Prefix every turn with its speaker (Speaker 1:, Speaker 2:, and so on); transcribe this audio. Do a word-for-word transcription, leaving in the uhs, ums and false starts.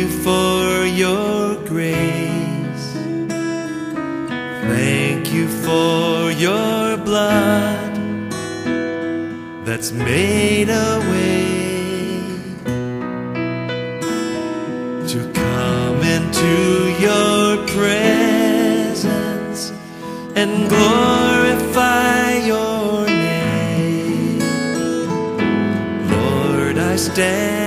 Speaker 1: you for your grace. Thank you for your blood that's made a way to come into your presence and glorify your name. Lord, I stand